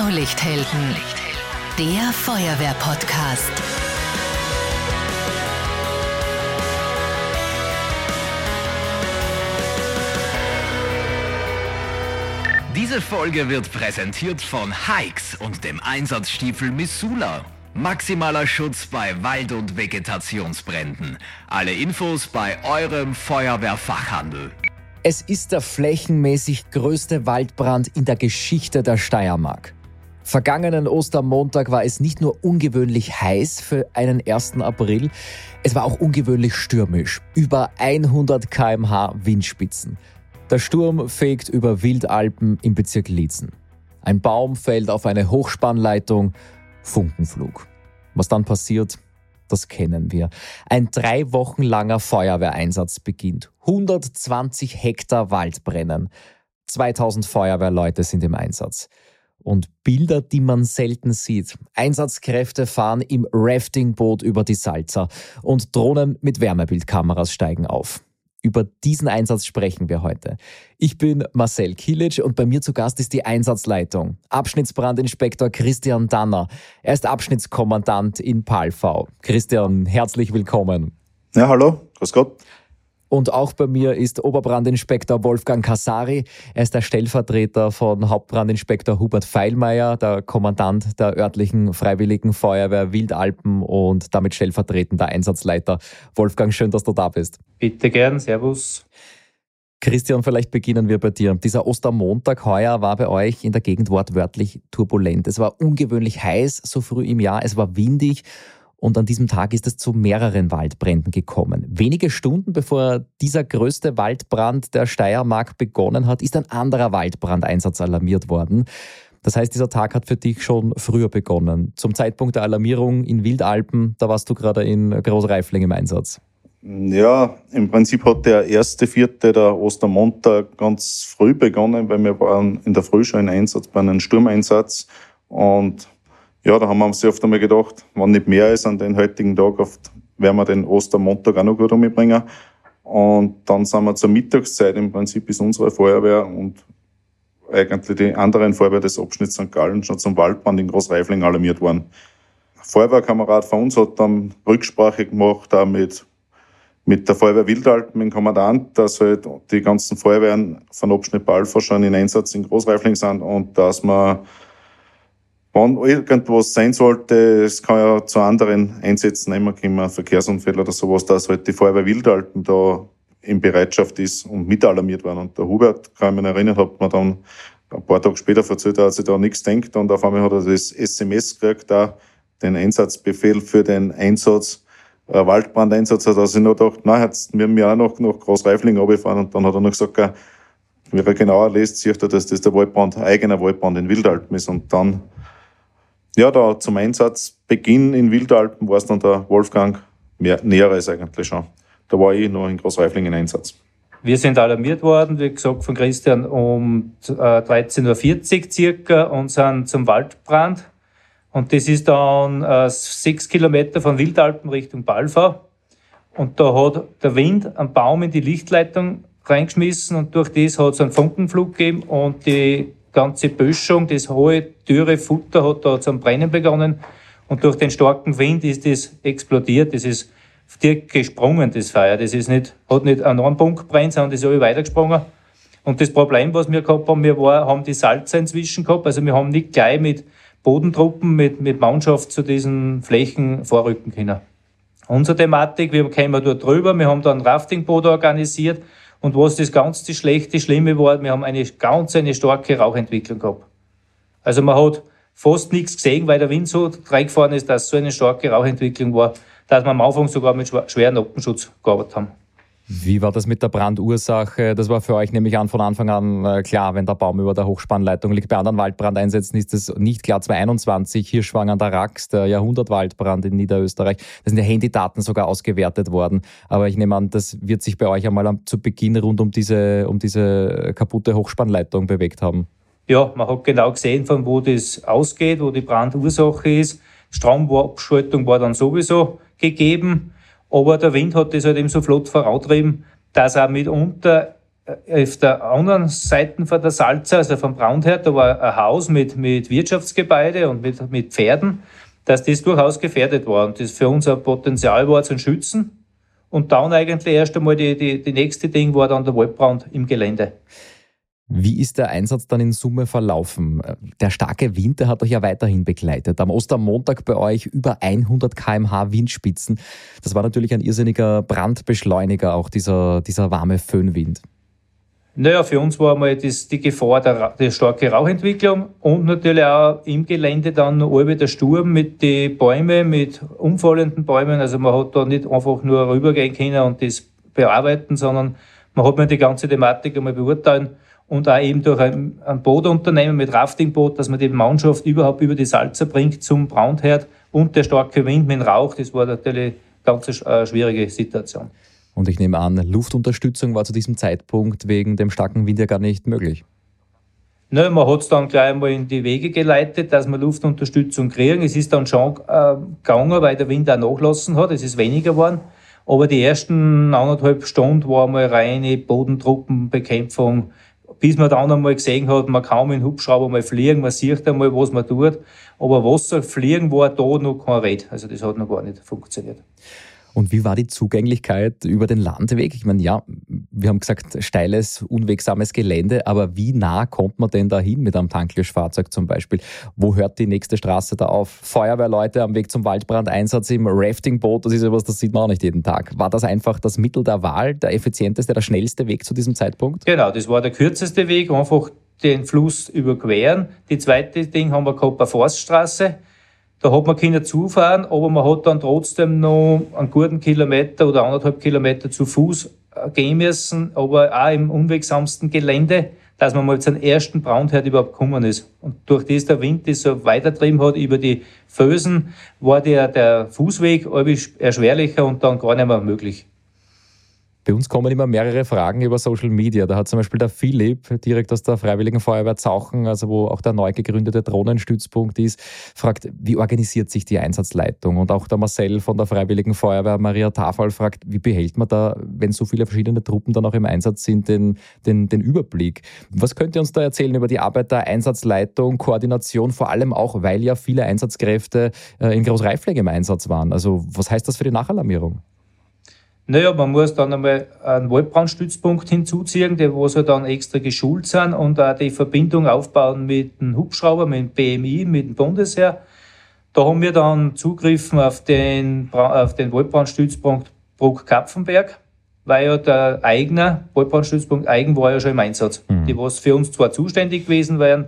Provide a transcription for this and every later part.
Blaulichthelden, der Feuerwehr-Podcast. Diese Folge wird präsentiert von Hikes und dem Einsatzstiefel Missoula. Maximaler Schutz bei Wald- und Vegetationsbränden. Alle Infos bei eurem Feuerwehrfachhandel. Es ist der flächenmäßig größte Waldbrand in der Geschichte der Steiermark. Vergangenen Ostermontag war es nicht nur ungewöhnlich heiß für einen 1. April, es war auch ungewöhnlich stürmisch. Über 100 km/h Windspitzen. Der Sturm fegt über Wildalpen im Bezirk Liezen. Ein Baum fällt auf eine Hochspannleitung, Funkenflug. Was dann passiert, das kennen wir. Ein 3 Wochen langer Feuerwehreinsatz beginnt. 120 Hektar Wald brennen. 2000 Feuerwehrleute sind im Einsatz. Und Bilder, die man selten sieht. Einsatzkräfte fahren im Raftingboot über die Salza und Drohnen mit Wärmebildkameras steigen auf. Über diesen Einsatz sprechen wir heute. Ich bin Marcel Kilic und bei mir zu Gast ist die Einsatzleitung. Abschnittsbrandinspektor Christian Danner. Er ist Abschnittskommandant in Palfau. Christian, herzlich willkommen. Ja, hallo, grüß Gott. Und auch bei mir ist Oberbrandinspektor Wolfgang Casari. Er ist der Stellvertreter von Hauptbrandinspektor Hubert Feilmeier, der Kommandant der örtlichen Freiwilligen Feuerwehr Wildalpen und damit stellvertretender Einsatzleiter. Wolfgang, schön, dass du da bist. Bitte gern, servus. Christian, vielleicht beginnen wir bei dir. Dieser Ostermontag heuer war bei euch in der Gegend wortwörtlich turbulent. Es war ungewöhnlich heiß so früh im Jahr, es war windig. Und an diesem Tag ist es zu mehreren Waldbränden gekommen. Wenige Stunden bevor dieser größte Waldbrand der Steiermark begonnen hat, ist ein anderer Waldbrandeinsatz alarmiert worden. Das heißt, dieser Tag hat für dich schon früher begonnen. Zum Zeitpunkt der Alarmierung in Wildalpen, da warst du gerade in Großreifling im Einsatz. Ja, im Prinzip hat der 1.4., der Ostermontag, ganz früh begonnen, weil wir waren in der Früh schon in Einsatz bei einem Sturmeinsatz. Und ja, da haben wir uns oft einmal gedacht, wenn nicht mehr ist an den heutigen Tag, oft werden wir den Ostermontag auch noch gut umbringen. Und dann sind wir zur Mittagszeit, im Prinzip ist unsere Feuerwehr und eigentlich die anderen Feuerwehr des Abschnitts St. Gallen schon zum Waldbrand in Großreifling alarmiert worden. Ein Feuerwehrkamerad von uns hat dann Rücksprache gemacht, auch mit der Feuerwehr Wildalpen, mit dem Kommandant, dass halt die ganzen Feuerwehren von Abschnitt Palfau schon in Einsatz in Großreifling sind und dass man, wenn irgendwas sein sollte, es kann ja zu anderen Einsätzen immer kommen, Verkehrsunfälle oder sowas, dass halt die Feuerwehr Wildalpen da in Bereitschaft ist und mit alarmiert werden. Und der Hubert, kann ich mich erinnern, hat mir dann ein paar Tage später erzählt, er hat sich da nichts gedacht und auf einmal hat er das SMS gekriegt, da den Einsatzbefehl für den Einsatz, Waldbrandeinsatz, hat er sich noch gedacht, nein, jetzt müssen wir auch noch nach Großreifling runterfahren und dann hat er noch gesagt, wie er genauer liest, sieht er, dass das der Waldbrand, eigener Waldbrand in Wildalpen ist und dann ja, da zum Einsatzbeginn in Wildalpen war es dann der Wolfgang Näheres eigentlich schon. Da war ich noch in Großreifling in Einsatz. Wir sind alarmiert worden, wie gesagt, von Christian um 13.40 Uhr circa und sind zum Waldbrand. Und das ist dann 6 Kilometer von Wildalpen Richtung Palfau. Und da hat der Wind einen Baum in die Lichtleitung reingeschmissen und durch das hat es einen Funkenflug gegeben und die ganze Böschung, das hohe, dürre Futter hat da zum Brennen begonnen und durch den starken Wind ist das explodiert. Das ist direkt gesprungen, das Feuer. Das ist hat nicht an einem Punkt brennt, sondern das ist alle weitergesprungen. Und das Problem, was wir gehabt haben, haben die Salza inzwischen gehabt. Also wir haben nicht gleich mit Bodentruppen, mit Mannschaft zu diesen Flächen vorrücken können. Unsere Thematik, wir kamen dort drüber, wir haben da ein Raftingboot organisiert. Und was das ganz Schlimme war, wir haben eine starke Rauchentwicklung gehabt. Also man hat fast nichts gesehen, weil der Wind so reingefahren ist, dass so eine starke Rauchentwicklung war, dass wir am Anfang sogar mit schweren Noppenschutz gearbeitet haben. Wie war das mit der Brandursache? Das war für euch nämlich von Anfang an klar, wenn der Baum über der Hochspannleitung liegt. Bei anderen Waldbrandeinsätzen ist das nicht klar. 2021, Hirschwang an der Rax, der Jahrhundertwaldbrand in Niederösterreich. Da sind ja Handydaten sogar ausgewertet worden. Aber ich nehme an, das wird sich bei euch einmal zu Beginn rund um diese kaputte Hochspannleitung bewegt haben. Ja, man hat genau gesehen, von wo das ausgeht, wo die Brandursache ist. Stromabschaltung war dann sowieso gegeben. Aber der Wind hat das halt eben so flott vorantrieben, dass auch mitunter auf der anderen Seite von der Salza, also vom Braunherd, da war ein Haus mit Wirtschaftsgebäude und mit Pferden, dass das durchaus gefährdet war und das für uns ein Potenzial war zum Schützen. Und dann eigentlich erst einmal die nächste Ding war dann der Waldbrand im Gelände. Wie ist der Einsatz dann in Summe verlaufen? Der starke Wind, der hat euch ja weiterhin begleitet. Am Ostermontag bei euch über 100 km/h Windspitzen. Das war natürlich ein irrsinniger Brandbeschleuniger, auch dieser warme Föhnwind. Naja, für uns war einmal die Gefahr der starke Rauchentwicklung und natürlich auch im Gelände dann noch der Sturm mit den Bäumen, mit umfallenden Bäumen. Also man hat da nicht einfach nur rübergehen können und das bearbeiten, sondern man hat mal die ganze Thematik einmal beurteilen und auch eben durch ein Bootunternehmen mit Raftingboot, dass man die Mannschaft überhaupt über die Salza bringt zum Braunherd und der starke Wind mit dem Rauch, das war natürlich eine ganz schwierige Situation. Und ich nehme an, Luftunterstützung war zu diesem Zeitpunkt wegen dem starken Wind ja gar nicht möglich. Ne, man hat es dann gleich einmal in die Wege geleitet, dass wir Luftunterstützung kriegen. Es ist dann schon gegangen, weil der Wind auch nachgelassen hat. Es ist weniger geworden. Aber die ersten 1,5 Stunden war mal reine Bodentruppenbekämpfung, bis man dann einmal gesehen hat, man kann mit dem Hubschrauber mal fliegen, man sieht einmal, was man tut. Aber Wasserfliegen war da noch kein Red. Also das hat noch gar nicht funktioniert. Und wie war die Zugänglichkeit über den Landweg? Ich meine, ja, wir haben gesagt, steiles, unwegsames Gelände, aber wie nah kommt man denn da hin mit einem Tanklöschfahrzeug zum Beispiel? Wo hört die nächste Straße da auf? Feuerwehrleute am Weg zum Waldbrandeinsatz im Raftingboot, das ist ja was, das sieht man auch nicht jeden Tag. War das einfach das Mittel der Wahl, der effizienteste, der schnellste Weg zu diesem Zeitpunkt? Genau, das war der kürzeste Weg, einfach den Fluss überqueren. Die zweite Ding haben wir gehabt, eine Forststraße. Da hat man können zufahren, aber man hat dann trotzdem noch einen guten Kilometer oder 1,5 Kilometer zu Fuß gehen müssen, aber auch im unwegsamsten Gelände, dass man mal zum ersten Braunherd überhaupt gekommen ist. Und durch das der Wind das so weitertrieben hat über die Felsen, war der Fußweg erschwerlicher und dann gar nicht mehr möglich. Bei uns kommen immer mehrere Fragen über Social Media. Da hat zum Beispiel der Philipp, direkt aus der Freiwilligen Feuerwehr Zauchen, also wo auch der neu gegründete Drohnenstützpunkt ist, fragt, wie organisiert sich die Einsatzleitung? Und auch der Marcel von der Freiwilligen Feuerwehr Maria Tafel fragt, wie behält man da, wenn so viele verschiedene Truppen dann auch im Einsatz sind, den Überblick? Was könnt ihr uns da erzählen über die Arbeit der Einsatzleitung, Koordination, vor allem auch, weil ja viele Einsatzkräfte in Großreifling im Einsatz waren? Also was heißt das für die Nachalarmierung? Naja, man muss dann einmal einen Waldbrandstützpunkt hinzuziehen, wo sie dann extra geschult sind und auch die Verbindung aufbauen mit dem Hubschrauber, mit dem BMI, mit dem Bundesheer. Da haben wir dann zugegriffen auf den Waldbrandstützpunkt Bruck-Kapfenberg, weil ja der eigene Waldbrandstützpunkt Eigen war ja schon im Einsatz. Die was für uns zwar zuständig gewesen wären.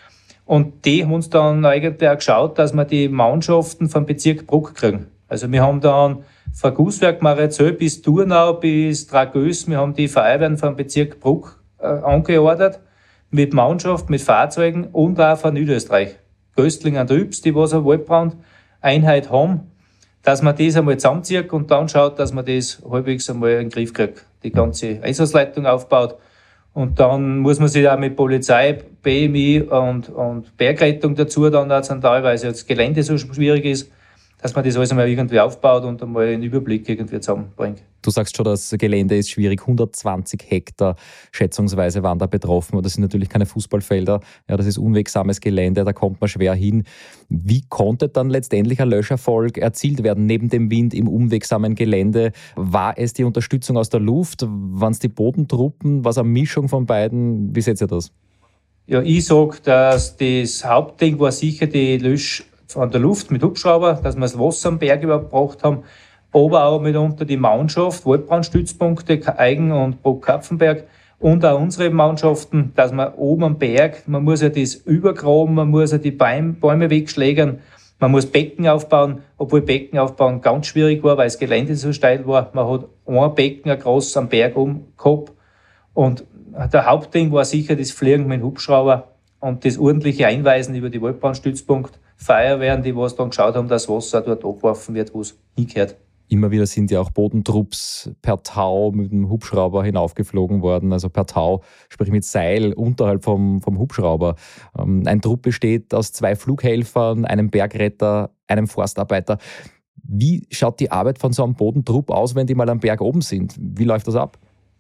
Und die haben uns dann eigentlich auch geschaut, dass wir die Mannschaften vom Bezirk Bruck kriegen. Also wir haben dann von Gußwerk, Marizell bis Turnau bis Dragös, wir haben die Feuerwehren vom Bezirk Bruck angeordert, mit Mannschaft, mit Fahrzeugen und auch von Niederösterreich. Göstling und Rübs, die was eine Waldbrandeinheit haben, dass man das einmal zusammenzieht und dann schaut, dass man das halbwegs einmal in den Griff kriegt. Die ganze Einsatzleitung aufbaut. Und dann muss man sich auch mit Polizei, BMI und Bergrettung dazu dann auch teilweise, weil das Gelände so schwierig ist, dass man das alles einmal irgendwie aufbaut und einmal einen Überblick irgendwie zusammenbringt. Du sagst schon, das Gelände ist schwierig. 120 Hektar schätzungsweise waren da betroffen. Und das sind natürlich keine Fußballfelder. Ja, das ist unwegsames Gelände, da kommt man schwer hin. Wie konnte dann letztendlich ein Löscherfolg erzielt werden neben dem Wind im unwegsamen Gelände? War es die Unterstützung aus der Luft? Waren es die Bodentruppen? War es eine Mischung von beiden? Wie seht ihr das? Ja, ich sage, dass das Hauptding war sicher die von der Luft mit Hubschrauber, dass wir das Wasser am Berg überhaupt gebracht haben, aber auch mitunter die Mannschaft, Waldbrandstützpunkte, Eigen und Bruck-Kapfenberg und auch unsere Mannschaften, dass man oben am Berg, man muss ja das übergraben, man muss ja die Bäume wegschlägern, man muss Becken aufbauen, obwohl Becken aufbauen ganz schwierig war, weil das Gelände so steil war. Man hat ein Becken, ein groß am Berg oben gehabt und der Hauptding war sicher das Fliegen mit dem Hubschrauber und das ordentliche Einweisen über die Waldbrandstützpunkt. Feuerwehren, die was dann geschaut haben, dass Wasser dort abgeworfen wird, wo es hingehört. Immer wieder sind ja auch Bodentrupps per Tau mit dem Hubschrauber hinaufgeflogen worden, also per Tau, sprich mit Seil unterhalb vom Hubschrauber. Ein Trupp besteht aus 2 Flughelfern, einem Bergretter, einem Forstarbeiter. Wie schaut die Arbeit von so einem Bodentrupp aus, wenn die mal am Berg oben sind? Wie läuft das ab?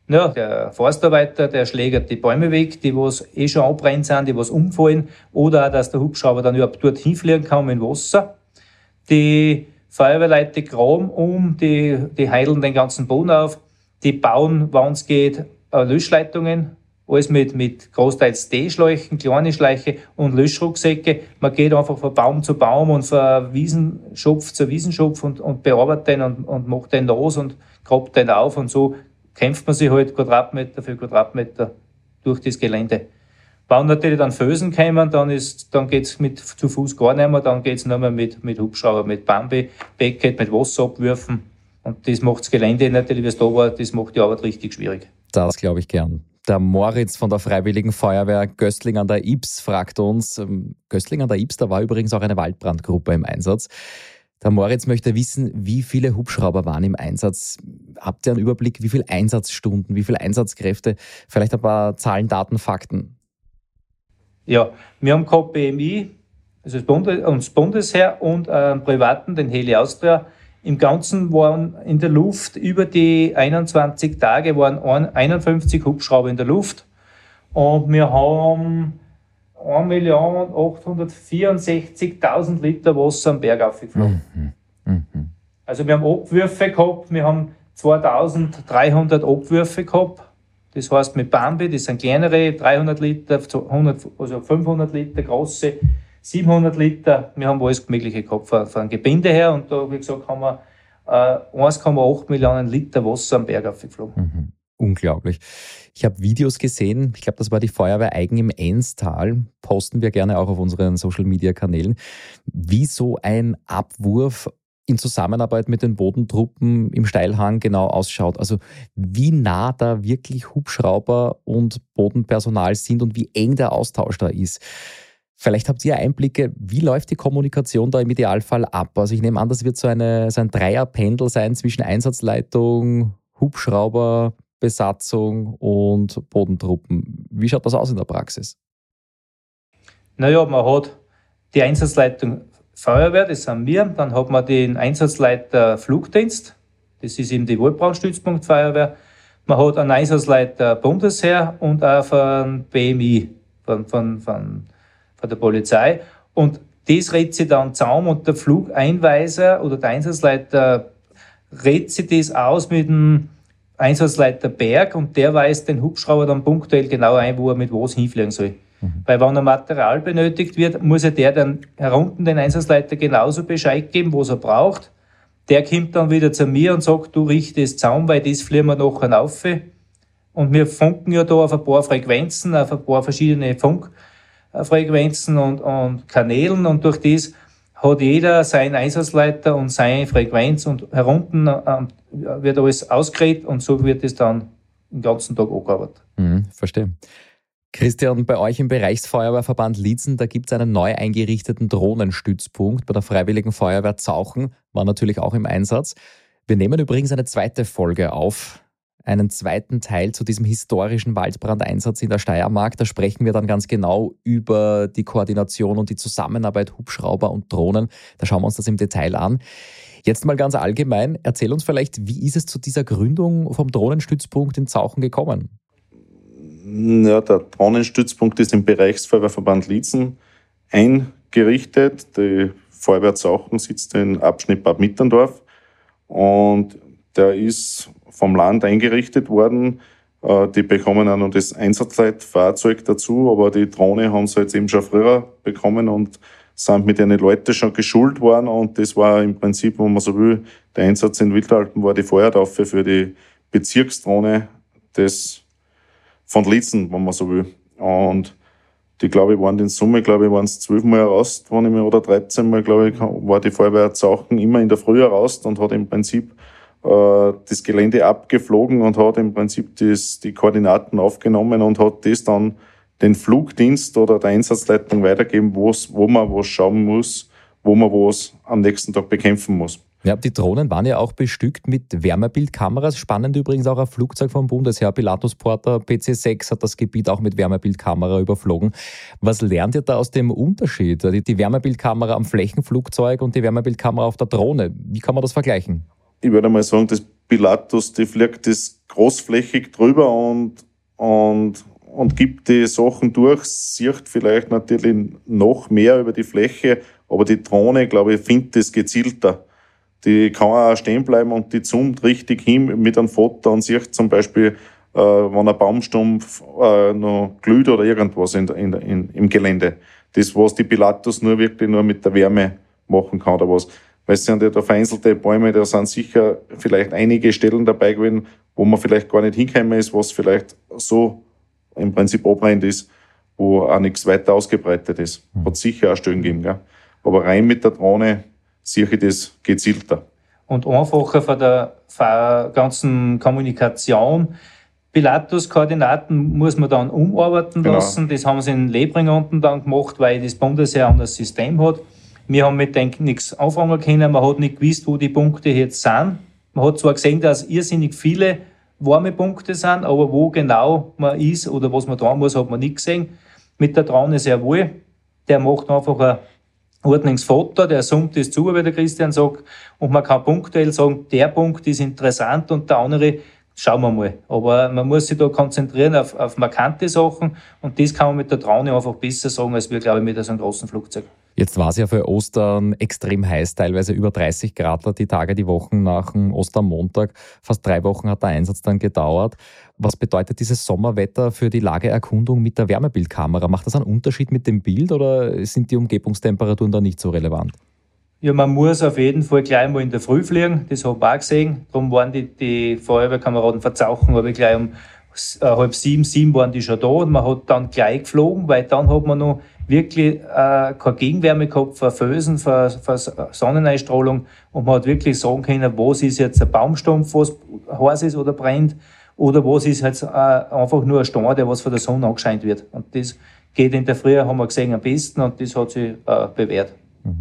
Ja, der Forstarbeiter, der schlägt die Bäume weg, die was schon abbrennt sind, die was umfallen, oder auch, dass der Hubschrauber dann überhaupt dort hinfliegen kann mit Wasser. Die Feuerwehrleute graben die heideln den ganzen Boden auf, die bauen, wenn es geht, Löschleitungen, alles mit großteils D-Schläuchen, kleine Schläuche und Löschrucksäcke. Man geht einfach von Baum zu Baum und von Wiesenschopf zu Wiesenschopf und bearbeitet den und macht den los und grabt den auf, und so kämpft man sich halt Quadratmeter für Quadratmeter durch das Gelände. Wenn natürlich dann Fösen kommen, dann geht's mit zu Fuß gar nicht mehr, dann geht's nur mehr mit Hubschrauber, mit Bambi, Beckett, mit Wasserabwürfen. Und das macht das Gelände natürlich, wie es da war, das macht die Arbeit richtig schwierig. Das glaube ich gern. Der Moritz von der Freiwilligen Feuerwehr Göstling an der Ybbs fragt uns, Göstling an der Ybbs, da war übrigens auch eine Waldbrandgruppe im Einsatz. Der Moritz möchte wissen, wie viele Hubschrauber waren im Einsatz. Habt ihr einen Überblick, wie viele Einsatzstunden, wie viele Einsatzkräfte? Vielleicht ein paar Zahlen, Daten, Fakten. Ja, wir haben gehabt BMI, also das Bundesheer, und einen privaten, den Heli Austria. Im Ganzen waren in der Luft über die 21 Tage waren 51 Hubschrauber in der Luft. Und wir haben 1.864.000 Liter Wasser am Berg aufgeflogen. Also wir haben Abwürfe gehabt, wir haben 2.300 Abwürfe gehabt. Das heißt mit Bambi, das sind kleinere, 300 Liter, 500 Liter große, 700 Liter. Wir haben alles Mögliche gehabt von Gebinde her, und da, wie gesagt, haben wir 1,8 Millionen Liter Wasser am Berg aufgeflogen. Unglaublich. Ich habe Videos gesehen, ich glaube, das war die Feuerwehr Eigen im Enstal, posten wir gerne auch auf unseren Social-Media-Kanälen, wie so ein Abwurf in Zusammenarbeit mit den Bodentruppen im Steilhang genau ausschaut. Also wie nah da wirklich Hubschrauber und Bodenpersonal sind und wie eng der Austausch da ist. Vielleicht habt ihr Einblicke, wie läuft die Kommunikation da im Idealfall ab? Also ich nehme an, das wird so ein Dreierpendel sein zwischen Einsatzleitung, Hubschrauber, Besatzung und Bodentruppen. Wie schaut das aus in der Praxis? Naja, man hat die Einsatzleitung Feuerwehr, das sind wir. Dann hat man den Einsatzleiter Flugdienst, das ist eben die Waldbrandstützpunktfeuerwehr. Man hat einen Einsatzleiter Bundesheer und auch von BMI, von der Polizei. Und das redet sich dann zusammen, und der Flugeinweiser oder der Einsatzleiter redet sich das aus mit dem Einsatzleiter Berg, und der weist den Hubschrauber dann punktuell genau ein, wo er mit was hinfliegen soll. Weil wenn ein Material benötigt wird, muss ja der dann herunten den Einsatzleiter genauso Bescheid geben, was er braucht. Der kommt dann wieder zu mir und sagt, du richte es zusammen, weil das fliegen wir nachher rauf. Und wir funken ja da auf ein paar Frequenzen, auf ein paar verschiedene Funkfrequenzen und Kanälen, und durch das hat jeder seinen Einsatzleiter und seine Frequenz, und herunten wird alles ausgeredet, und so wird es dann den ganzen Tag angearbeitet. Verstehe. Christian, bei euch im Bereichsfeuerwehrverband Liezen, da gibt es einen neu eingerichteten Drohnenstützpunkt bei der Freiwilligen Feuerwehr Zauchen, war natürlich auch im Einsatz. Wir nehmen übrigens eine zweite Folge auf, einen zweiten Teil zu diesem historischen Waldbrandeinsatz in der Steiermark. Da sprechen wir dann ganz genau über die Koordination und die Zusammenarbeit Hubschrauber und Drohnen. Da schauen wir uns das im Detail an. Jetzt mal ganz allgemein, erzähl uns vielleicht, wie ist es zu dieser Gründung vom Drohnenstützpunkt in Zauchen gekommen? Ja, der Drohnenstützpunkt ist im Bereichsfeuerwehrverband Liezen eingerichtet. Die Feuerwehr Zauchen sitzt im Abschnitt Bad Mitterndorf, und der ist vom Land eingerichtet worden. Die bekommen auch noch das Einsatzleitfahrzeug dazu, aber die Drohne haben sie jetzt eben schon früher bekommen und sind mit den Leuten schon geschult worden, und das war im Prinzip, wenn man so will, der Einsatz in Wildalpen war die Feuertaufe für die Bezirksdrohne von Liezen, wenn man so will. Und die, glaube ich, waren in Summe, waren es 12 Mal raus, oder 13 Mal, war die Feuerwehr Zauchen immer in der Früh raus und hat im Prinzip das Gelände abgeflogen und hat im Prinzip die Koordinaten aufgenommen und hat das dann den Flugdienst oder der Einsatzleitung weitergeben, wo man was schauen muss, wo man was am nächsten Tag bekämpfen muss. Ja, die Drohnen waren ja auch bestückt mit Wärmebildkameras. Spannend übrigens auch ein Flugzeug vom Bundesheer, Pilatus Porter PC-6 hat das Gebiet auch mit Wärmebildkamera überflogen. Was lernt ihr da aus dem Unterschied? Die Wärmebildkamera am Flächenflugzeug und die Wärmebildkamera auf der Drohne. Wie kann man das vergleichen? Ich würde mal sagen, das Pilatus, die fliegt das großflächig drüber und gibt die Sachen durch, sieht vielleicht natürlich noch mehr über die Fläche, aber die Drohne, glaube ich, findet das gezielter. Die kann auch stehen bleiben und die zoomt richtig hin mit einem Foto und sieht zum Beispiel, wenn ein Baumstumpf noch glüht oder irgendwas im Gelände. Das, was die Pilatus wirklich nur mit der Wärme machen kann oder was. Weil es sind ja da vereinzelte Bäume, da sind sicher vielleicht einige Stellen dabei gewesen, wo man vielleicht gar nicht hingekommen ist, was vielleicht so im Prinzip abbrennt ist, wo auch nichts weiter ausgebreitet ist. Hat sicher auch Stellen gegeben, gell? Aber rein mit der Drohne sehe ich das gezielter. Und einfacher von der ganzen Kommunikation. Pilatus-Koordinaten muss man dann umarbeiten lassen. Das haben sie in Lebring unten dann gemacht, weil das Bundesheer ein System hat. Wir haben mit dem nichts anfangen können. Man hat nicht gewusst, wo die Punkte jetzt sind. Man hat zwar gesehen, dass irrsinnig viele warme Punkte sind, aber wo genau man ist oder was man dran muss, hat man nicht gesehen. Mit der Drohne sehr wohl. Der macht einfach ein Ordnungsfoto, der zoomt das zu, wie der Christian sagt, und man kann punktuell sagen, der Punkt ist interessant und der andere, schauen wir mal. Aber man muss sich da konzentrieren auf markante Sachen und das kann man mit der Drohne einfach besser sagen, als wir, glaube ich, mit so einem großen Flugzeug. Jetzt war es ja für Ostern extrem heiß, teilweise über 30 Grad die Tage, die Wochen nach dem Ostermontag. Fast 3 Wochen hat der Einsatz dann gedauert. Was bedeutet dieses Sommerwetter für die Lageerkundung mit der Wärmebildkamera? Macht das einen Unterschied mit dem Bild oder sind die Umgebungstemperaturen da nicht so relevant? Ja, man muss auf jeden Fall gleich mal in der Früh fliegen. Das habe ich auch gesehen. Darum waren die Feuerwehrkameraden verzauchen, aber gleich um 6:30, 7 waren die schon da und man hat dann gleich geflogen, weil dann hat man noch wirklich keine Gegenwärme gehabt von Fösen, von Sonneneinstrahlung und man hat wirklich sagen können, was ist jetzt ein Baumstumpf, was heiß ist oder brennt oder was ist jetzt einfach nur ein Stein, der was von der Sonne angescheint wird. Und das geht in der Früh, haben wir gesehen, am besten und das hat sich bewährt.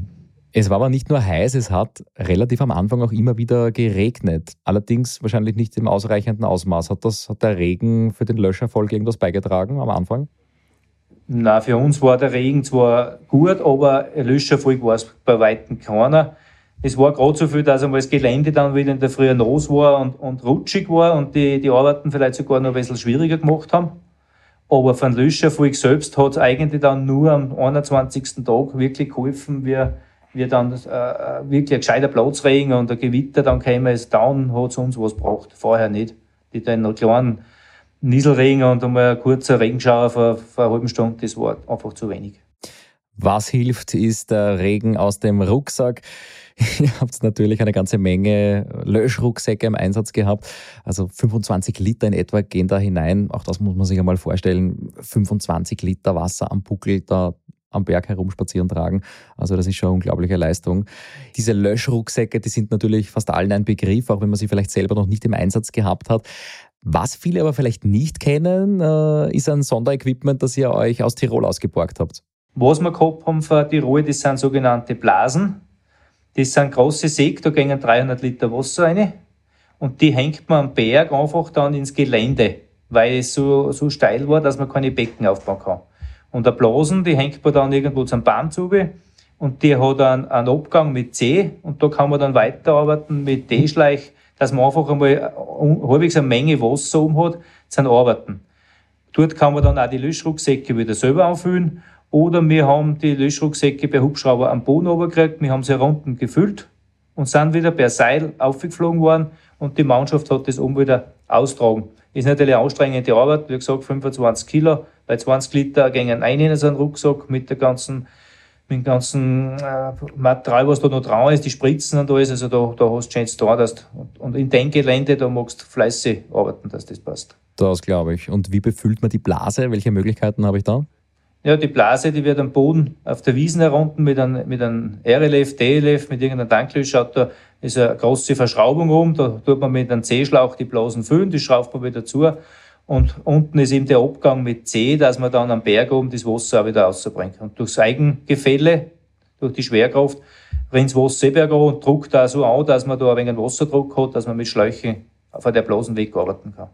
Es war aber nicht nur heiß, es hat relativ am Anfang auch immer wieder geregnet. Allerdings wahrscheinlich nicht im ausreichenden Ausmaß. Hat der Regen für den Löscherfolg irgendwas beigetragen am Anfang? Nein, für uns war der Regen zwar gut, aber ein Löscherfolg war es bei Weitem keiner. Es war gerade so viel, dass einmal das Gelände dann wieder in der Früh nass war und rutschig war und die Arbeiten vielleicht sogar noch ein bisschen schwieriger gemacht haben. Aber für den Löscherfolg selbst hat es eigentlich dann nur am 21. Tag wirklich geholfen, wir dann wirklich ein gescheiter Platzregen und ein Gewitter dann käme es, dann hat es uns was gebracht. Vorher nicht. Die dann noch kleinen Nieselregen und einmal ein kurzer Regenschauer vor einer halben Stunde, das war einfach zu wenig. Was hilft, ist der Regen aus dem Rucksack. Ihr habt natürlich eine ganze Menge Löschrucksäcke im Einsatz gehabt. Also 25 Liter in etwa gehen da hinein. Auch das muss man sich einmal vorstellen. 25 Liter Wasser am Buckel da am Berg herumspazieren tragen. Also das ist schon eine unglaubliche Leistung. Diese Löschrucksäcke, die sind natürlich fast allen ein Begriff, auch wenn man sie vielleicht selber noch nicht im Einsatz gehabt hat. Was viele aber vielleicht nicht kennen, ist ein Sonderequipment, das ihr euch aus Tirol ausgeborgt habt. Was wir gehabt haben für Tirol, das sind sogenannte Blasen. Das sind große Säcke, da gehen 300 Liter Wasser rein. Und die hängt man am Berg einfach dann ins Gelände, weil es so steil war, dass man keine Becken aufbauen kann. Und eine Blasen, die hängt man dann irgendwo zum Band zu und die hat einen Abgang mit C und da kann man dann weiterarbeiten mit D-Schleich, dass man einfach einmal halbwegs eine Menge Wasser hat, zum Arbeiten. Dort kann man dann auch die Löschrucksäcke wieder selber anfüllen oder wir haben die Löschrucksäcke per Hubschrauber am Boden runtergekriegt, wir haben sie unten gefüllt und sind wieder per Seil aufgeflogen worden und die Mannschaft hat das oben wieder austragen. Ist natürlich eine anstrengende Arbeit, wie gesagt 25 Kilo, bei 20 Liter gehen rein in so einen Rucksack mit dem ganzen Material, was da noch dran ist, die Spritzen und alles, also da hast du schon da, und in dem Gelände, da magst du fleißig arbeiten, dass das passt. Das glaube ich. Und wie befüllt man die Blase? Welche Möglichkeiten habe ich da? Ja, die Blase, die wird am Boden auf der Wiesen herunten mit einem RLF, DLF, mit irgendeinem Tanklöscher, da ist eine große Verschraubung oben, da tut man mit einem C-Schlauch die Blasen füllen, die schraubt man wieder zu. Und unten ist eben der Abgang mit C, dass man dann am Berg oben das Wasser auch wieder rausbringt. Und durchs Eigengefälle, durch die Schwerkraft, rinnt das Wasser berg an und druckt da so an, dass man da ein wenig einen Wasserdruck hat, dass man mit Schläuchen von der Blasen wegarbeiten kann.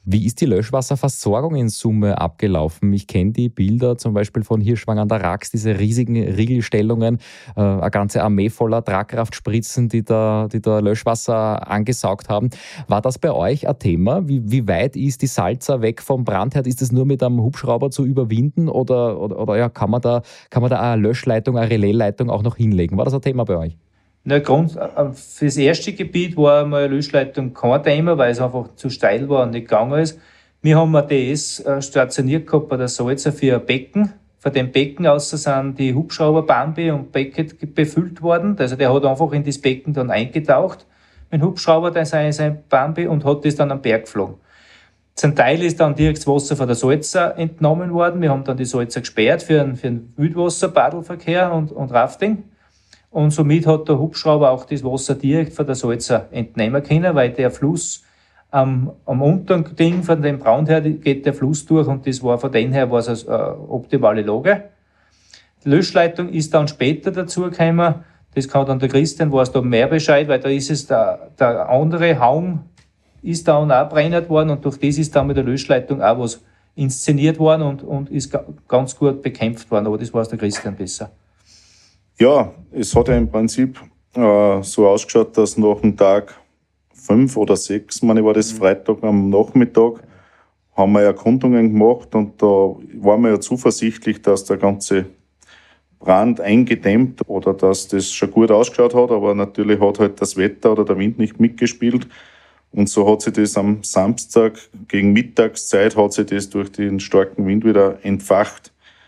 Wie ist die Löschwasserversorgung in Summe abgelaufen? Ich kenne die Bilder zum Beispiel von Hirschwang an der Rax, diese riesigen Riegelstellungen, eine ganze Armee voller Tragkraftspritzen, die da Löschwasser angesaugt haben. War das bei euch ein Thema? Wie weit ist die Salza weg vom Brandherd? Ist es nur mit einem Hubschrauber zu überwinden oder ja, kann man da eine Löschleitung, eine Relaisleitung auch noch hinlegen? War das ein Thema bei euch? Für das erste Gebiet war einmal eine Löschleitung kein Thema, weil es einfach zu steil war und nicht gegangen ist. Wir haben ein DS stationiert gehabt bei der Salza für ein Becken. Von dem Becken aus sind die Hubschrauber Bambi und Beckett befüllt worden. Also der hat einfach in das Becken dann eingetaucht mit dem Hubschrauber, sein Bambi, und hat das dann am Berg geflogen. Zum Teil ist dann direkt das Wasser von der Salza entnommen worden. Wir haben dann die Salza gesperrt für einen Wildwasser-Paddelverkehr und Rafting. Und somit hat der Hubschrauber auch das Wasser direkt von der Salza entnehmen können, weil der Fluss am unteren Ding von dem Brandherd geht der Fluss durch, und das war von dem her war es eine optimale Lage. Die Löschleitung ist dann später dazugekommen. Das kann dann der Christian, weiß da mehr Bescheid, weil da ist es der andere Haum ist dann auch brennert worden, und durch das ist dann mit der Löschleitung auch was inszeniert worden und ist ganz gut bekämpft worden. Aber das weiß der Christian besser. Ja, es hat ja im Prinzip so ausgeschaut, dass nach dem Tag 5 oder 6, war das Freitag am Nachmittag, haben wir Erkundungen gemacht, und da waren wir ja zuversichtlich, dass der ganze Brand eingedämmt oder dass das schon gut ausgeschaut hat, aber natürlich hat halt das Wetter oder der Wind nicht mitgespielt, und so hat sich das am Samstag gegen Mittagszeit hat sich das durch den starken Wind wieder entfacht.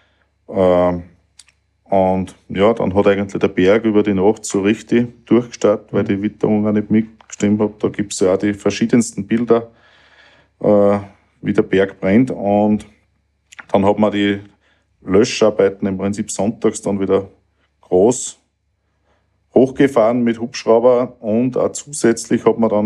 Und ja, dann hat eigentlich der Berg über die Nacht so richtig durchgestartet, weil die Witterung auch nicht mitgestimmt hat. Da gibt es ja auch die verschiedensten Bilder, wie der Berg brennt. Und dann hat man die Löscharbeiten im Prinzip sonntags dann wieder groß hochgefahren mit Hubschrauber, und auch zusätzlich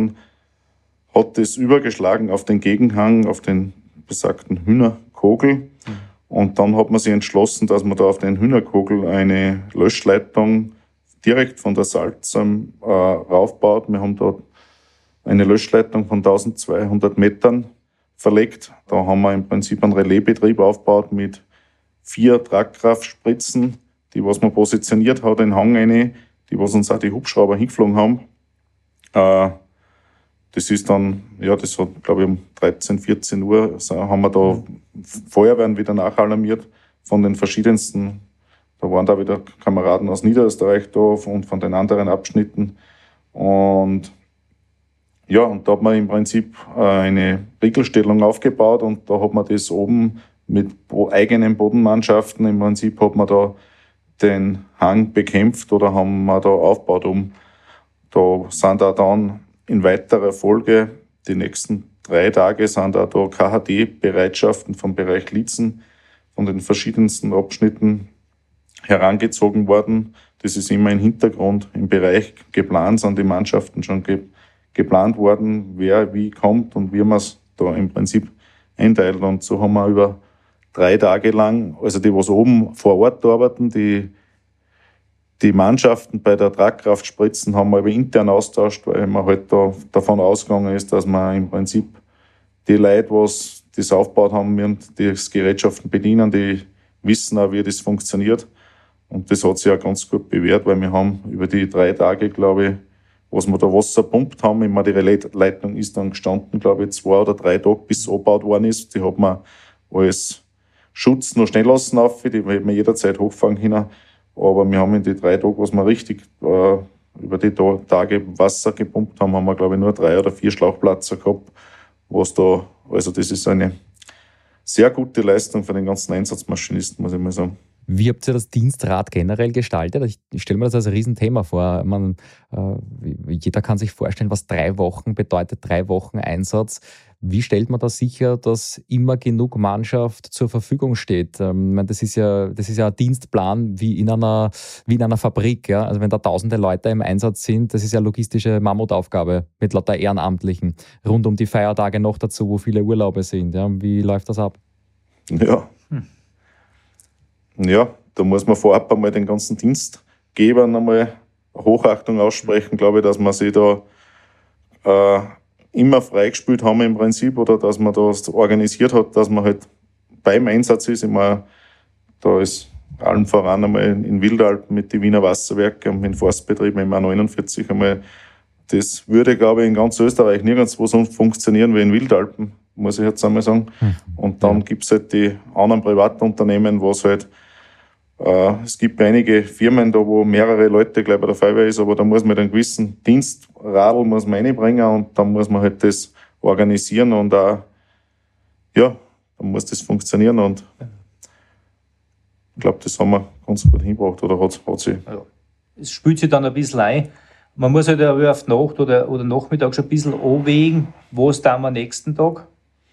hat das übergeschlagen auf den Gegenhang, auf den besagten Hühnerkogel. Und dann hat man sich entschlossen, dass man da auf den Hühnerkogel eine Löschleitung direkt von der Salza raufbaut. Wir haben da eine Löschleitung von 1200 Metern verlegt. Da haben wir im Prinzip einen Relaisbetrieb aufgebaut mit 4 Tragkraftspritzen, die was man positioniert hat, den Hang rein, die was uns auch die Hubschrauber hingeflogen haben. Das ist dann, ja, das hat, glaube ich, um 13, 14 Uhr haben wir da Feuerwehren wieder nachalarmiert von den verschiedensten. Da waren da wieder Kameraden aus Niederösterreich da und von den anderen Abschnitten. Und ja, und da hat man im Prinzip eine Riegelstellung aufgebaut, und da hat man das oben mit eigenen Bodenmannschaften, im Prinzip hat man da den Hang bekämpft oder haben wir da aufgebaut Da sind auch dann in weiterer Folge, die nächsten 3 Tage, sind auch da KHD-Bereitschaften vom Bereich Liezen von den verschiedensten Abschnitten herangezogen worden. Das ist immer im Hintergrund. Im Bereich geplant sind die Mannschaften schon geplant worden, wer wie kommt und wie man es da im Prinzip einteilt. Und so haben wir über 3 Tage lang, also die, was oben vor Ort arbeiten, die Mannschaften bei der Tragkraftspritzen haben wir aber intern austauscht, weil man halt da davon ausgegangen ist, dass man im Prinzip die Leute, was das aufgebaut haben, die Gerätschaften bedienen, die wissen auch, wie das funktioniert. Und das hat sich auch ganz gut bewährt, weil wir haben über die 3 Tage, glaube ich, was wir da Wasser pumpt haben, immer die Leitung ist dann gestanden, glaube ich, 2 oder 3 Tage, bis es abgebaut worden ist. Die hat man als Schutz noch schnell lassen auf, die hätte man jederzeit hochfahren können. Aber wir haben in die 3 Tage, was wir richtig über die Tage Wasser gepumpt haben, haben wir, glaube ich, nur 3 oder 4 Schlauchplatzer gehabt. Also das ist eine sehr gute Leistung für den ganzen Einsatzmaschinisten, muss ich mal sagen. Wie habt ihr das Dienstrad generell gestaltet? Ich stelle mir das als ein Riesenthema vor. Jeder kann sich vorstellen, was 3 Wochen bedeutet, 3 Wochen Einsatz. Wie stellt man da sicher, dass immer genug Mannschaft zur Verfügung steht? Das ist ja ein Dienstplan wie in einer Fabrik. Ja? Also wenn da tausende Leute im Einsatz sind, das ist ja eine logistische Mammutaufgabe mit lauter Ehrenamtlichen. Rund um die Feiertage noch dazu, wo viele Urlaube sind. Ja? Wie läuft das ab? Ja, da muss man vorab einmal den ganzen Dienstgebern einmal Hochachtung aussprechen, glaube ich, dass man sich da immer freigespielt haben im Prinzip oder dass man das organisiert hat, dass man halt beim Einsatz ist. Immer, da ist allen voran einmal in Wildalpen mit den Wiener Wasserwerken und mit dem Forstbetrieb im A49 einmal. Das würde, glaube ich, in ganz Österreich nirgendwo so funktionieren wie in Wildalpen, muss ich jetzt einmal sagen. Und dann gibt's halt die anderen Privatunternehmen, was halt, es gibt einige Firmen da, wo mehrere Leute gleich bei der Feuerwehr ist, aber da muss man einen gewissen Dienstradl muss man reinbringen und dann muss man halt das organisieren und auch, ja, dann muss das funktionieren und ich glaube, das haben wir ganz gut hingebracht oder hat sie. Ja. Es spült sich dann ein bisschen ein. Man muss halt aber auf die Nacht oder Nachmittag schon ein bisschen abwägen, was tun wir am nächsten Tag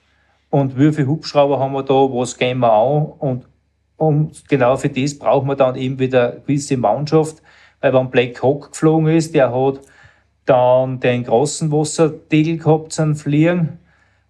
und wie viele Hubschrauber haben wir da, was gehen wir an und genau für das brauchen wir dann eben wieder eine gewisse Mannschaft, weil wenn Black Hawk geflogen ist, der hat dann den großen Wassertegel gehabt zum Fliegen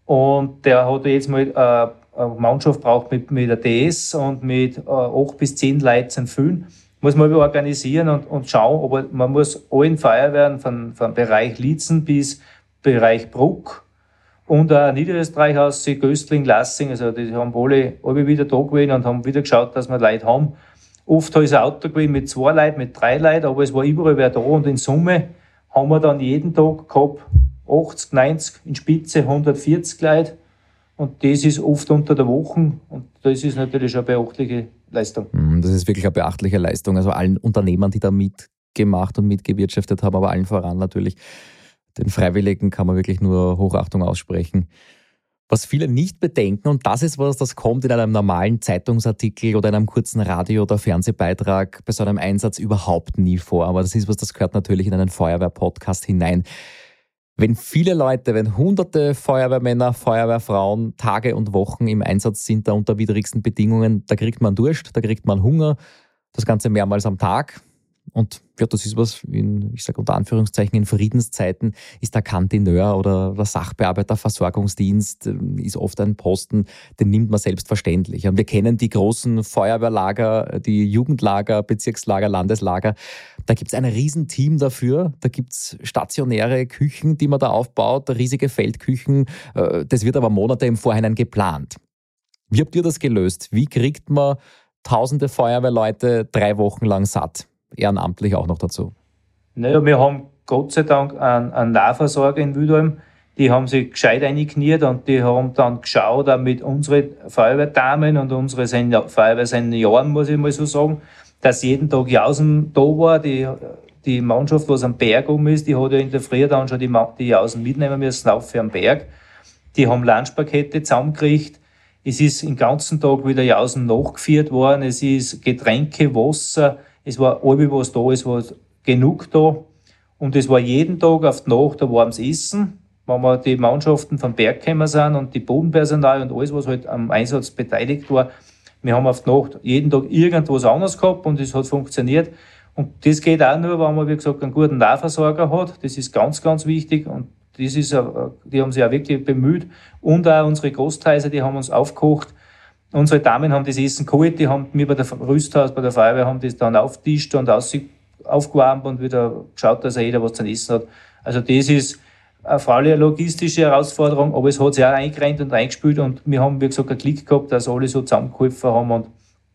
und der hat jetzt mal eine Mannschaft braucht mit der DS und mit 8 bis 10 Leuten zum Füllen. Muss man organisieren und schauen, aber man muss allen Feuerwehren von Bereich Liezen bis Bereich Bruck und auch Niederösterreich aus, Göstling, Lassing, also die haben alle wieder da gewesen und haben wieder geschaut, dass wir Leute haben. Oft ist ein Auto gewesen mit 2 Leuten, mit 3 Leuten, aber es war überall wer da und in Summe haben wir dann jeden Tag gehabt 80, 90, in Spitze 140 Leute und das ist oft unter der Woche und das ist natürlich schon eine beachtliche Leistung. Das ist wirklich eine beachtliche Leistung, also allen Unternehmern, die da mitgemacht und mitgewirtschaftet haben, aber allen voran natürlich. Den Freiwilligen kann man wirklich nur Hochachtung aussprechen. Was viele nicht bedenken, und das ist was, das kommt in einem normalen Zeitungsartikel oder in einem kurzen Radio- oder Fernsehbeitrag bei so einem Einsatz überhaupt nie vor. Aber das ist was, das gehört natürlich in einen Feuerwehr-Podcast hinein. Wenn viele Leute, wenn hunderte Feuerwehrmänner, Feuerwehrfrauen Tage und Wochen im Einsatz sind, da unter widrigsten Bedingungen, da kriegt man Durst, da kriegt man Hunger, das Ganze mehrmals am Tag. Und ja, das ist was, ich sage unter Anführungszeichen, in Friedenszeiten ist der Kantineur oder der Sachbearbeiterversorgungsdienst ist oft ein Posten, den nimmt man selbstverständlich. Und wir kennen die großen Feuerwehrlager, die Jugendlager, Bezirkslager, Landeslager. Da gibt es ein Riesenteam dafür. Da gibt es stationäre Küchen, die man da aufbaut, riesige Feldküchen. Das wird aber Monate im Vorhinein geplant. Wie habt ihr das gelöst? Wie kriegt man tausende Feuerwehrleute 3 Wochen lang satt? Ehrenamtlich auch noch dazu. Naja, wir haben Gott sei Dank einen Nahversorger in Wildalm, die haben sich gescheit eingekniet und die haben dann geschaut, auch mit unseren Feuerwehrdamen und unseren Feuerwehrsenioren, muss ich mal so sagen, dass jeden Tag Jausen da war. Die Mannschaft, was am Berg oben ist, die hat ja in der Früh dann schon die Jausen mitnehmen müssen, auf für den Berg. Die haben Lunchpakete zusammengekriegt. Es ist den ganzen Tag wieder Jausen nachgeführt worden. Es ist Getränke, Wasser. Es war alles, was da ist, war genug da. Und es war jeden Tag auf die Nacht ein warmes Essen. Wenn wir die Mannschaften vom Berg gekommen sind und die Bodenpersonal und alles, was halt am Einsatz beteiligt war, wir haben auf die Nacht jeden Tag irgendwas anderes gehabt und es hat funktioniert. Und das geht auch nur, wenn man, wie gesagt, einen guten Nahversorger hat. Das ist ganz, ganz wichtig. Und das ist, die haben sich auch wirklich bemüht. Und auch unsere Gasthäuser, die haben uns aufgekocht. Unsere Damen haben das Essen geholt, die haben mir bei der Rüsthaus, bei der Feuerwehr, haben das dann aufgetischt und aufgewärmt und wieder geschaut, dass jeder was zu essen hat. Also das ist eine logistische Herausforderung, aber es hat sich auch eingerennt und eingespült und wir haben, wie gesagt, einen Klick gehabt, dass alle so zusammengeholfen haben und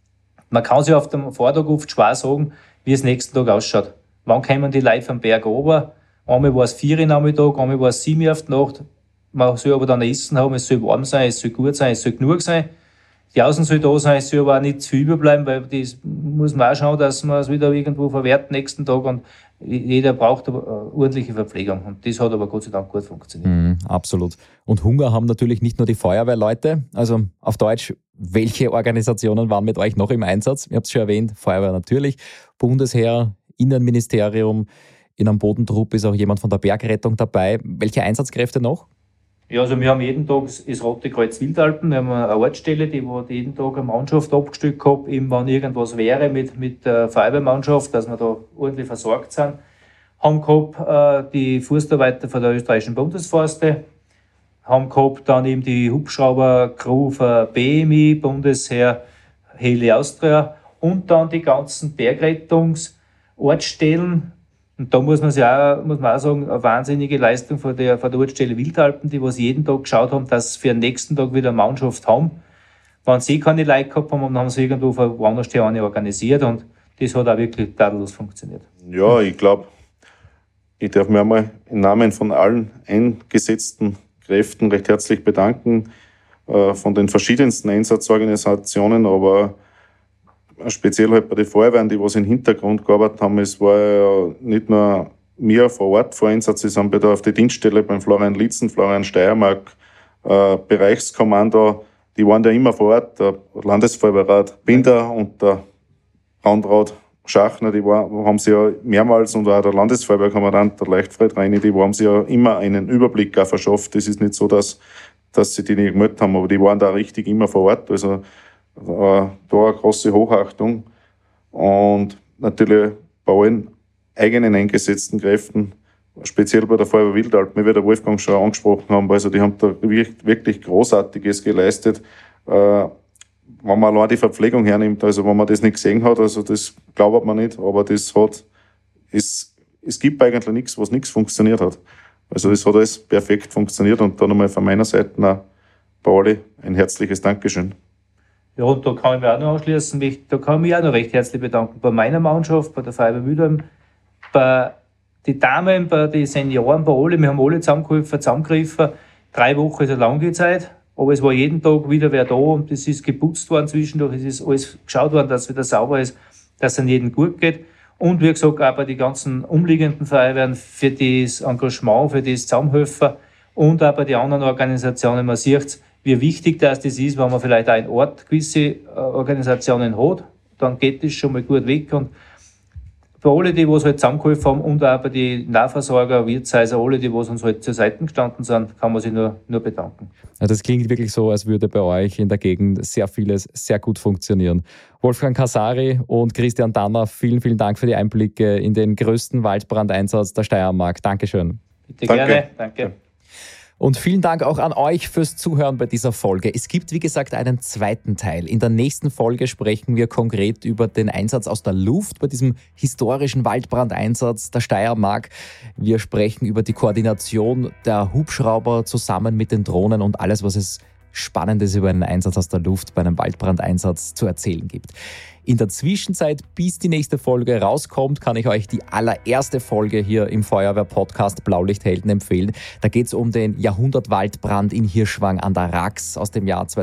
man kann sich auf dem Vortag oft schwer sagen, wie es nächsten Tag ausschaut. Wann kommen die Leute vom Berg runter? Einmal war es 4 Uhr Nachmittag, einmal war es 7 Uhr auf die Nacht. Man soll aber dann Essen haben, es soll warm sein, es soll gut sein, es soll genug sein. Die Außen soll da sein, es soll aber auch nicht zu viel überbleiben, weil das muss man auch schauen, dass man es wieder irgendwo verwertet nächsten Tag und jeder braucht aber ordentliche Verpflegung. Und das hat aber Gott sei Dank gut funktioniert. Absolut. Und Hunger haben natürlich nicht nur die Feuerwehrleute. Also auf Deutsch, welche Organisationen waren mit euch noch im Einsatz? Ihr habt es schon erwähnt, Feuerwehr natürlich, Bundesheer, Innenministerium, in einem Bodentrupp ist auch jemand von der Bergrettung dabei. Welche Einsatzkräfte noch? Ja, also wir haben jeden Tag das Rote Kreuz Wildalpen, wir haben eine Ortsstelle, die wo jeden Tag eine Mannschaft abgestellt gehabt, eben wenn irgendwas wäre mit der Feuerwehrmannschaft, dass wir da ordentlich versorgt sind. Haben gehabt die Forstarbeiter von der österreichischen Bundesforste, haben gehabt dann eben die Hubschrauber-Crew von BMI, Bundesheer, Heli Austria und dann die ganzen Bergrettungsortsstellen, Und da muss man auch sagen, eine wahnsinnige Leistung von der Ortsstelle Wildalpen, die was jeden Tag geschaut haben, dass sie für den nächsten Tag wieder eine Mannschaft haben. Wenn sie keine Leute gehabt haben, dann haben sie irgendwo von woanders her eine organisiert und das hat auch wirklich tadellos funktioniert. Ja, ich glaube, ich darf mich einmal im Namen von allen eingesetzten Kräften recht herzlich bedanken, von den verschiedensten Einsatzorganisationen, aber speziell halt bei den Feuerwehren, die was im Hintergrund gearbeitet haben. Es war ja nicht nur wir vor Ort vor Einsatz, es haben wir da auf die Dienststelle beim Florian Litzen, Florian Steiermark, Bereichskommando, die waren ja immer vor Ort, der Landesfeuerwehrrat Binder und der Brandrat Schachner, haben sie ja mehrmals, und auch der Landesfeuerwehrkommandant, der Leichtfried Reini, die haben sie ja immer einen Überblick auch verschafft. Es ist nicht so, dass sie die nicht gemeldet haben, aber die waren da richtig immer vor Ort. Also da eine große Hochachtung. Und natürlich bei allen eigenen eingesetzten Kräften, speziell bei der Feuerwehr Wildalpen, wie der Wolfgang schon angesprochen haben, also die haben da wirklich Großartiges geleistet. Wenn man allein die Verpflegung hernimmt, also wenn man das nicht gesehen hat, also das glaubt man nicht, aber es gibt eigentlich nichts, was nichts funktioniert hat. Also es hat alles perfekt funktioniert und da nochmal von meiner Seite auch bei alle ein herzliches Dankeschön. Ja, und da kann ich mich auch noch anschließen, da kann ich mich auch noch recht herzlich bedanken bei meiner Mannschaft, bei der Feuerwehr Wildalpen, bei den Damen, bei den Senioren, bei alle. Wir haben alle zusammengegriffen. 3 Wochen ist eine lange Zeit, aber es war jeden Tag wieder wer da und es ist geputzt worden zwischendurch, es ist alles geschaut worden, dass es wieder sauber ist, dass es an jedem gut geht. Und wie gesagt, auch bei den ganzen umliegenden Feuerwehren für das Engagement, für das Zusammenhelfen und auch bei den anderen Organisationen. Man sieht, wie wichtig das ist, wenn man vielleicht auch in Ort gewisse Organisationen hat, dann geht das schon mal gut weg. Und für alle, die was halt zusammengeholfen haben und auch bei den Nahversorger, Wirtshäuser, alle, die was uns halt zur Seite gestanden sind, kann man sich nur bedanken. Ja, das klingt wirklich so, als würde bei euch in der Gegend sehr vieles sehr gut funktionieren. Wolfgang Casari und Christian Danner, vielen, vielen Dank für die Einblicke in den größten Waldbrandeinsatz der Steiermark. Dankeschön. Bitte gerne, danke. Und vielen Dank auch an euch fürs Zuhören bei dieser Folge. Es gibt, wie gesagt, einen zweiten Teil. In der nächsten Folge sprechen wir konkret über den Einsatz aus der Luft bei diesem historischen Waldbrandeinsatz der Steiermark. Wir sprechen über die Koordination der Hubschrauber zusammen mit den Drohnen und alles, was es Spannendes über einen Einsatz aus der Luft bei einem Waldbrandeinsatz zu erzählen gibt. In der Zwischenzeit, bis die nächste Folge rauskommt, kann ich euch die allererste Folge hier im Feuerwehr-Podcast Blaulichthelden empfehlen. Da geht es um den Jahrhundertwaldbrand in Hirschwang an der Rax aus dem Jahr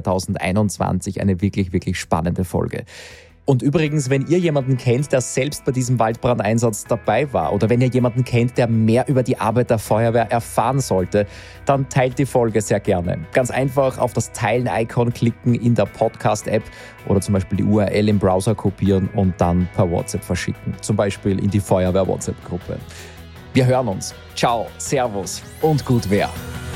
2021. Eine wirklich, wirklich spannende Folge. Und übrigens, wenn ihr jemanden kennt, der selbst bei diesem Waldbrandeinsatz dabei war oder wenn ihr jemanden kennt, der mehr über die Arbeit der Feuerwehr erfahren sollte, dann teilt die Folge sehr gerne. Ganz einfach auf das Teilen-Icon klicken in der Podcast-App oder zum Beispiel die URL im Browser kopieren und dann per WhatsApp verschicken. Zum Beispiel in die Feuerwehr-WhatsApp-Gruppe. Wir hören uns. Ciao, Servus und gut Wehr.